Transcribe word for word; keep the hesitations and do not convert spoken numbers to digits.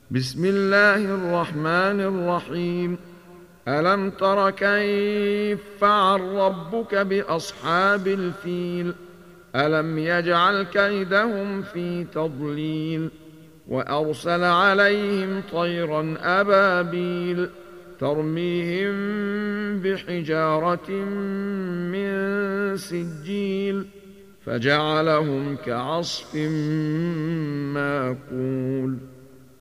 بسم الله الرحمن الرحيم. ألم تر كيف فعل ربك بأصحاب الفيل؟ ألم يجعل كيدهم في تضليل وأرسل عليهم طيرا أبابيل ترميهم بحجارة من سجيل فجعلهم كعصف ماكول.